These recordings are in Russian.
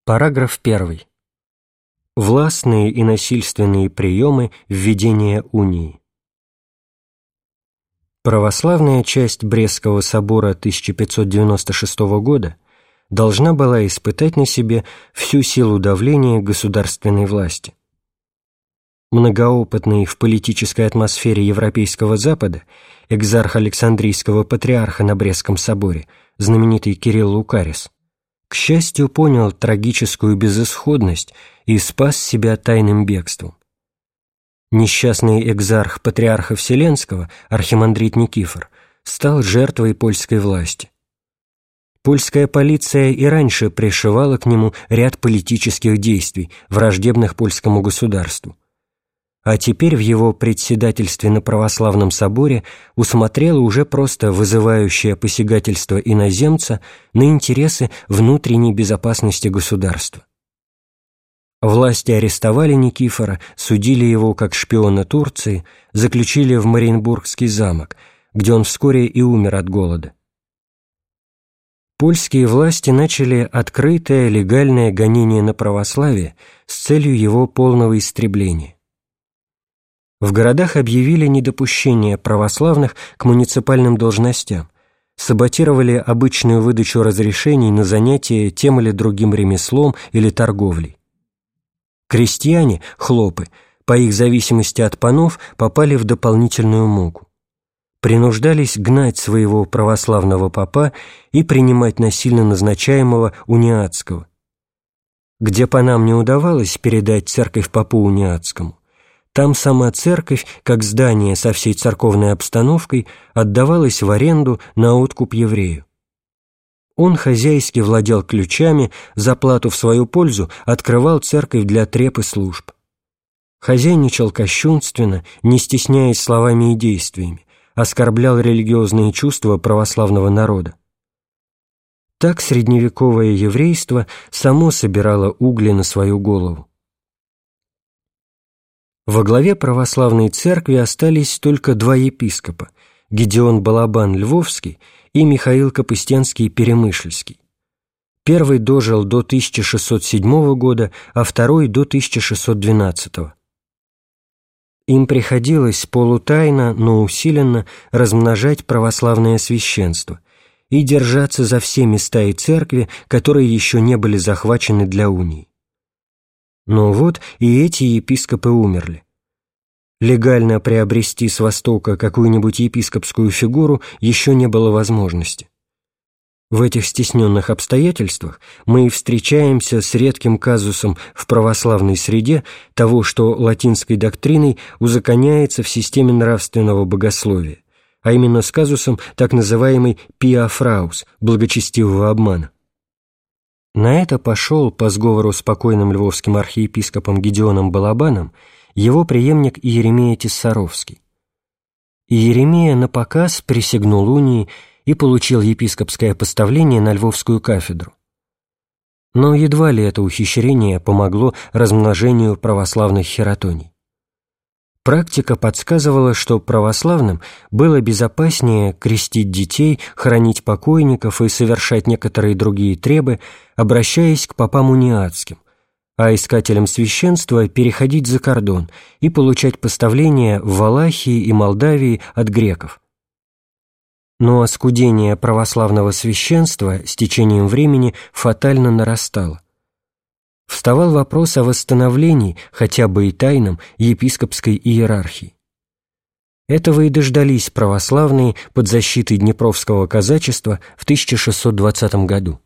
Параграф 1. Властные и насильственные приемы введения унии. Православная часть Брестского собора 1596 года должна была испытать на себе всю силу давления государственной власти. Многоопытный в политической атмосфере Европейского Запада экзарх Александрийского патриарха на Брестском соборе, знаменитый Кирилл Лукарис, к счастью, понял трагическую безысходность и спас себя тайным бегством. Несчастный экзарх патриарха Вселенского, архимандрит Никифор, стал жертвой польской власти. Польская полиция и раньше пришивала к нему ряд политических действий, враждебных польскому государству. А теперь в его председательстве на православном соборе усмотрело уже просто вызывающее посягательство иноземца на интересы внутренней безопасности государства. Власти арестовали Никифора, судили его как шпиона Турции, заключили в Мариенбургский замок, где он вскоре и умер от голода. Польские власти начали открытое легальное гонение на православие с целью его полного истребления. В городах объявили недопущение православных к муниципальным должностям, саботировали обычную выдачу разрешений на занятия тем или другим ремеслом или торговлей. Крестьяне, хлопы, по их зависимости от панов, попали в дополнительную муку. Принуждались гнать своего православного попа и принимать насильно назначаемого униатского. Где панам не удавалось передать церковь попу униатскому, там сама церковь, как здание со всей церковной обстановкой, отдавалась в аренду на откуп еврею. Он хозяйски владел ключами, за плату в свою пользу открывал церковь для треп и служб. Хозяйничал кощунственно, не стесняясь словами и действиями, оскорблял религиозные чувства православного народа. Так средневековое еврейство само собирало угли на свою голову. Во главе православной церкви остались только два епископа – Гедеон Балабан Львовский и Михаил Капыстянский Перемышльский. Первый дожил до 1607 года, а второй – до 1612. Им приходилось полутайно, но усиленно размножать православное священство и держаться за все места и церкви, которые еще не были захвачены для унии. Но вот и эти епископы умерли. Легально приобрести с Востока какую-нибудь епископскую фигуру еще не было возможности. В этих стесненных обстоятельствах мы и встречаемся с редким казусом в православной среде того, что латинской доктриной узаконяется в системе нравственного богословия, а именно с казусом так называемой «pia fraus» – благочестивого обмана. На это пошел, по сговору с покойным львовским архиепископом Гедеоном Балабаном, его преемник Иеремия Тессаровский. Иеремия напоказ присягнул унии и получил епископское поставление на Львовскую кафедру. Но едва ли это ухищрение помогло размножению православных хератоний. Практика подсказывала, что православным было безопаснее крестить детей, хоронить покойников и совершать некоторые другие требы, обращаясь к попам униатским, а искателям священства переходить за кордон и получать поставления в Валахии и Молдавии от греков. Но оскудение православного священства с течением времени фатально нарастало. Вставал вопрос о восстановлении, хотя бы и тайном, епископской иерархии. Этого и дождались православные под защитой Днепровского казачества в 1620 году.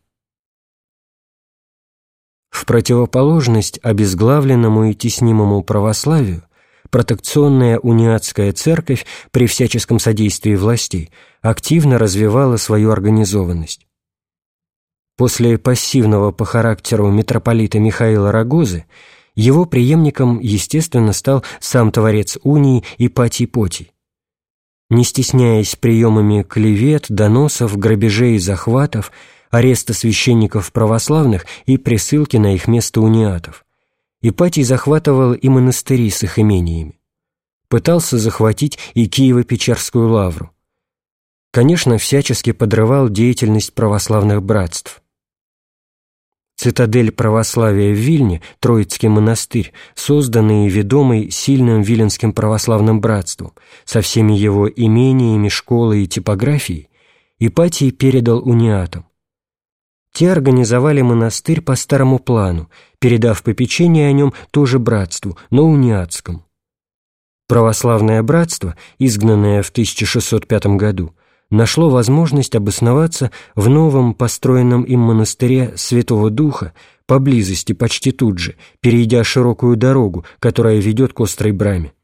В противоположность обезглавленному и теснимому православию, протекционная униатская церковь при всяческом содействии властей активно развивала свою организованность. После пассивного по характеру митрополита Михаила Рагозы его преемником, естественно, стал сам творец унии Ипатий Потий. Не стесняясь приемами клевет, доносов, грабежей и захватов, ареста священников православных и присылки на их место униатов, Ипатий захватывал и монастыри с их имениями. Пытался захватить и Киево-Печерскую лавру. Конечно, всячески подрывал деятельность православных братств. Цитадель православия в Вильне, Троицкий монастырь, созданный и ведомый сильным Виленским православным братством, со всеми его имениями, школой и типографией, Ипатий передал униатам. Те организовали монастырь по старому плану, передав попечение о нем тоже братству, но униатскому. Православное братство, изгнанное в 1605 году, нашло возможность обосноваться в новом построенном им монастыре Святого Духа поблизости, почти тут же, перейдя широкую дорогу, которая ведет к острой браме.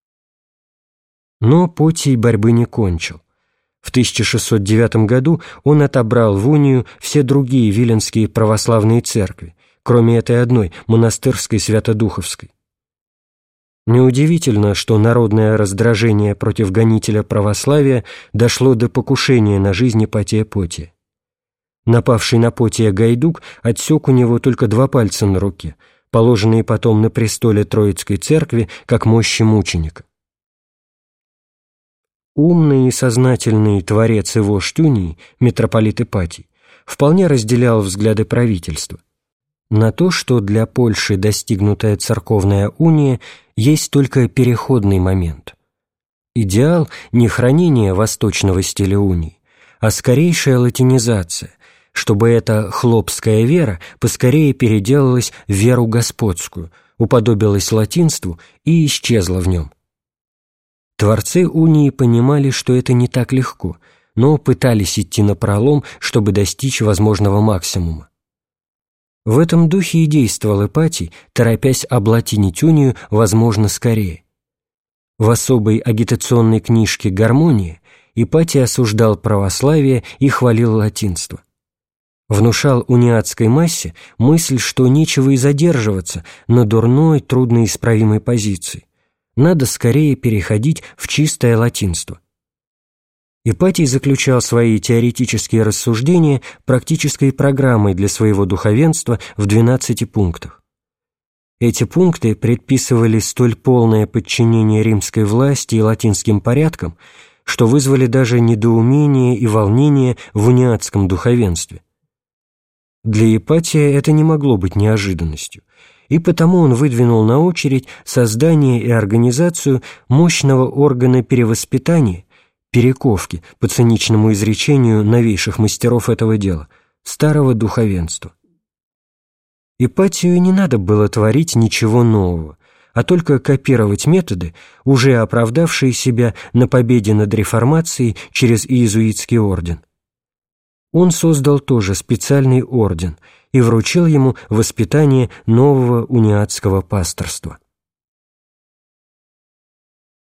Но Потий борьбы не кончил. В 1609 году он отобрал в унию все другие виленские православные церкви, кроме этой одной, монастырской Святодуховской. Неудивительно, что народное раздражение против гонителя православия дошло до покушения на жизнь Ипатия Потия. Напавший на Потия Гайдук отсек у него только 2 пальца на руке, положенные потом на престоле Троицкой церкви как мощи мученика. Умный и сознательный творец и вождь унии, митрополит Ипатий, вполне разделял взгляды правительства на то, что для Польши достигнутая церковная уния есть только переходный момент. Идеал не хранение восточного стиля унии, а скорейшая латинизация, чтобы эта хлопская вера поскорее переделалась в веру господскую, уподобилась латинству и исчезла в нем. Творцы унии понимали, что это не так легко, но пытались идти напролом, чтобы достичь возможного максимума. В этом духе и действовал Ипатий, торопясь облатинить унию возможно скорее. В особой агитационной книжке «Гармония» Ипатий осуждал православие и хвалил латинство. Внушал униатской массе мысль, что нечего и задерживаться на дурной, трудноисправимой позиции. Надо скорее переходить в чистое латинство. Ипатий заключал свои теоретические рассуждения практической программой для своего духовенства в 12 пунктах. Эти пункты предписывали столь полное подчинение римской власти и латинским порядкам, что вызвали даже недоумение и волнение в униатском духовенстве. Для Ипатия это не могло быть неожиданностью, и потому он выдвинул на очередь создание и организацию мощного органа перевоспитания, перековки, по циничному изречению новейших мастеров этого дела, старого духовенства. Ипатию не надо было творить ничего нового, а только копировать методы, уже оправдавшие себя на победе над реформацией через иезуитский орден. Он создал тоже специальный орден и вручил ему воспитание нового униатского пасторства.